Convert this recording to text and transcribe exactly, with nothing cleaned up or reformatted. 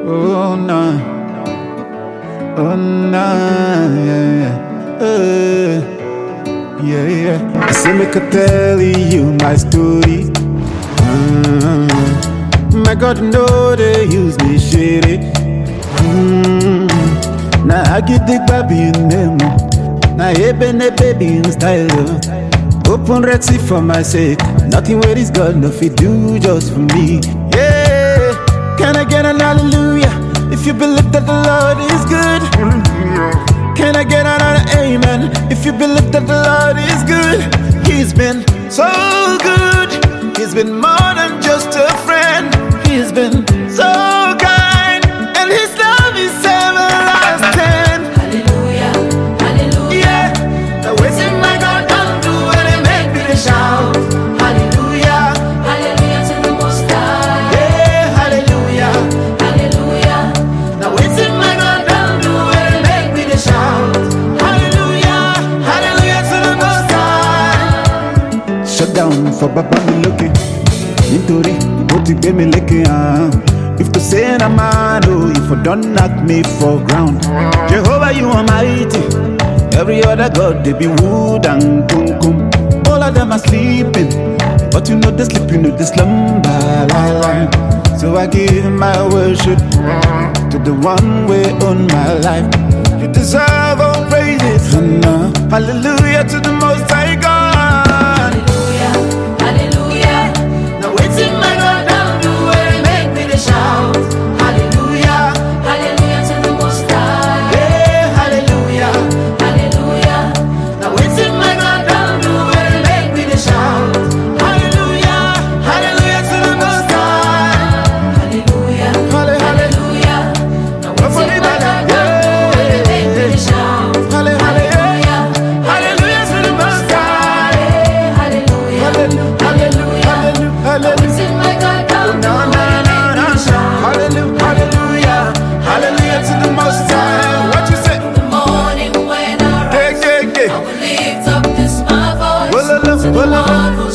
Oh no, oh no, yeah, yeah, uh, yeah, yeah. I say make I tell you my story. Mm. My God, know they use me shitty. Mm. Now I get the baby in them. Now even a baby in style. Open Red Sea for my sake. Nothing where this God no fit do just for me. Yeah, can I get an hallelujah if you believe that the Lord is good? Can I get another amen if you believe that the Lord is good? He's been so good. He's been more than just a friend. He's been so kind, and His love is everlasting. Hallelujah, hallelujah. Yeah, the ways in my God don't do when He make me shout. Hallelujah, Hallelujah to the Most High. yeah, hallelujah. Hallelujah, The ways in my God don't do when He make me shout. Hallelujah, hallelujah to the Most High. Shut down for Baba me looking. Nítorí ó ti gbé mi lékè hàn. If to say na man oh, if you don't knock me for ground. Jehovah you are mighty. Every other God they be wood and kumkum. All of them are sleeping, but you know they sleep, you know they slumber. Lie, lie. So I give my worship to the one way on my life. You deserve all praises. Hallelujah to the Most High God. hallelujah, hallelujah. Now it's in my God down to where He make me the shout. Hallelujah, Hallelujah to the Most High. yeah, hallelujah. Hallelujah, Now it's in my God down to where He make me the shout. Hallelujah, hallelujah to the Most High. hallelujah, Halle- halle- hallelujah. Now it's in my God down to where He make me the shout. halle- halle- Hallelujah, hallelujah to the Most High. hallelujah, Hallelujah, hallelujah. hallelujah, Now hallelujah. it's in my God down to No, no, where He no, make me no. the shout. Hallelujah, hallelujah, hallelujah to the Most High. What you say? The morning when I Hey, rise, hey, hey. I will lift up this my voice Well, well, to the well, one who